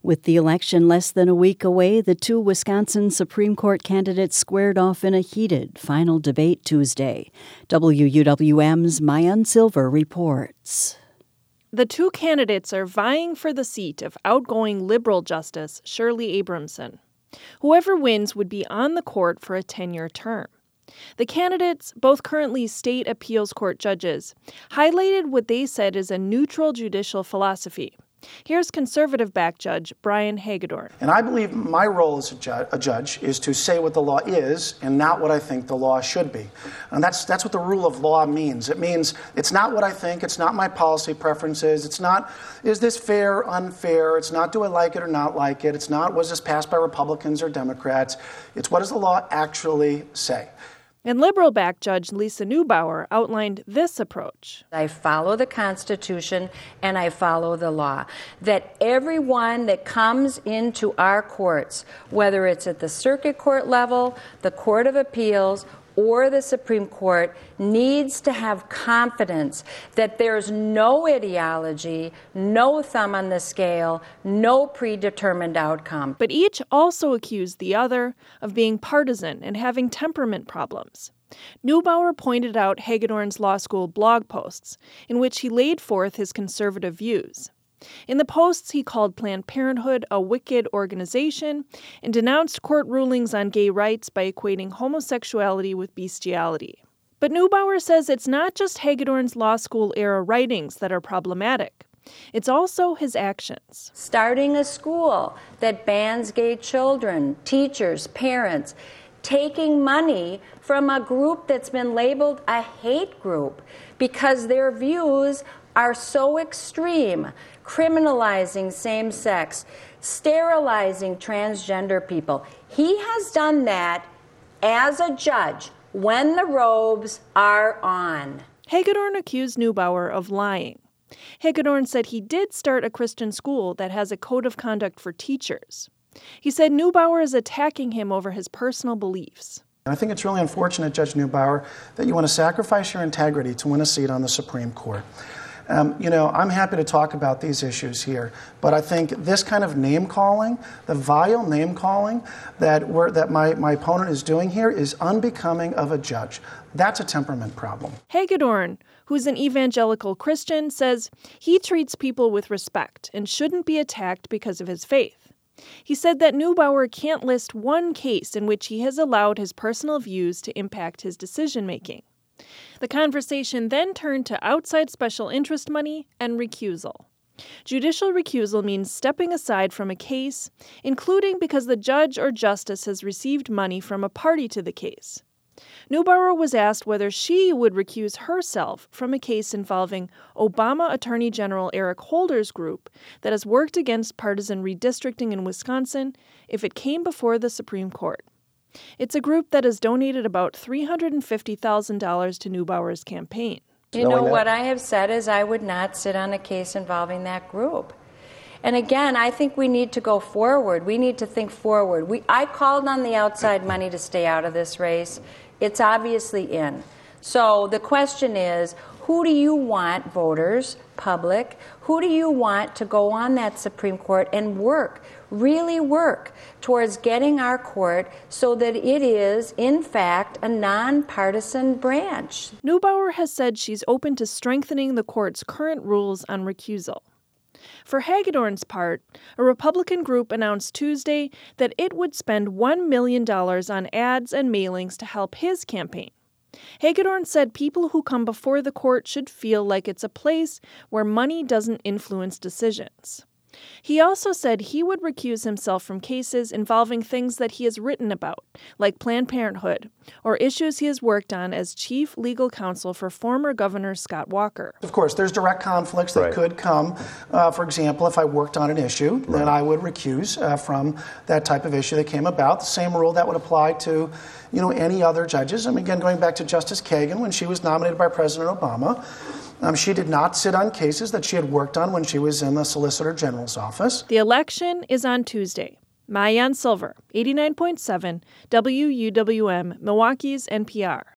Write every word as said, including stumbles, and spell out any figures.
With the election less than a week away, the two Wisconsin Supreme Court candidates squared off in a heated final debate Tuesday. W U W M's Maayan Silver reports. The two candidates are vying for the seat of outgoing liberal Justice Shirley Abramson. Whoever wins would be on the court for a ten-year term. The candidates, both currently state appeals court judges, highlighted what they said is a neutral judicial philosophy. Here's conservative-backed Judge Brian Hagedorn. And I believe my role as a, ju- a judge is to say what the law is and not what I think the law should be. And that's that's what the rule of law means. It means it's not what I think, it's not my policy preferences, it's not is this fair, unfair, it's not do I like it or not like it, it's not was this passed by Republicans or Democrats, it's what does the law actually say. And liberal-backed Judge Lisa Neubauer outlined this approach. I follow the Constitution and I follow the law. That everyone that comes into our courts, whether it's at the circuit court level, the Court of Appeals, or the Supreme Court, needs to have confidence that there's no ideology, no thumb on the scale, no predetermined outcome. But each also accused the other of being partisan and having temperament problems. Neubauer pointed out Hagedorn's law school blog posts, in which he laid forth his conservative views. In the posts, he called Planned Parenthood a wicked organization and denounced court rulings on gay rights by equating homosexuality with bestiality. But Neubauer says it's not just Hagedorn's law school-era writings that are problematic. It's also his actions. Starting a school that bans gay children, teachers, parents, taking money from a group that's been labeled a hate group because their views are so extreme, criminalizing same-sex, sterilizing transgender people. He has done that as a judge when the robes are on. Hagedorn accused Neubauer of lying. Hagedorn said he did start a Christian school that has a code of conduct for teachers. He said Neubauer is attacking him over his personal beliefs. I think it's really unfortunate, Judge Neubauer, that you want to sacrifice your integrity to win a seat on the Supreme Court. Um, you know, I'm happy to talk about these issues here, but I think this kind of name-calling, the vile name-calling that we're, that my, my opponent is doing here is unbecoming of a judge. That's a temperament problem. Hagedorn, who's an evangelical Christian, says he treats people with respect and shouldn't be attacked because of his faith. He said that Neubauer can't list one case in which he has allowed his personal views to impact his decision-making. The conversation then turned to outside special interest money and recusal. Judicial recusal means stepping aside from a case, including because the judge or justice has received money from a party to the case. Neubauer was asked whether she would recuse herself from a case involving Obama Attorney General Eric Holder's group that has worked against partisan redistricting in Wisconsin if it came before the Supreme Court. It's a group that has donated about three hundred fifty thousand dollars to Neubauer's campaign. You know, what I have said is I would not sit on a case involving that group. And again, I think we need to go forward. We need to think forward. We, I called on the outside money to stay out of this race. It's obviously in. So the question is, who do you want, voters, public, who do you want to go on that Supreme Court and work, really work towards getting our court so that it is, in fact, a nonpartisan branch? Neubauer has said she's open to strengthening the court's current rules on recusal. For Hagedorn's part, a Republican group announced Tuesday that it would spend one million dollars on ads and mailings to help his campaign. Hagedorn said people who come before the court should feel like it's a place where money doesn't influence decisions. He also said he would recuse himself from cases involving things that he has written about, like Planned Parenthood, or issues he has worked on as chief legal counsel for former Governor Scott Walker. Of course, there's direct conflicts that right. could come. Uh, for example, if I worked on an issue, right. then I would recuse uh, from that type of issue that came about. The same rule that would apply to, you know, any other judges. I mean, again, going back to Justice Kagan, when she was nominated by President Obama, Um, she did not sit on cases that she had worked on when she was in the Solicitor General's office. The election is on Tuesday. Maayan Silver, eighty-nine point seven W U W M, Milwaukee's N P R.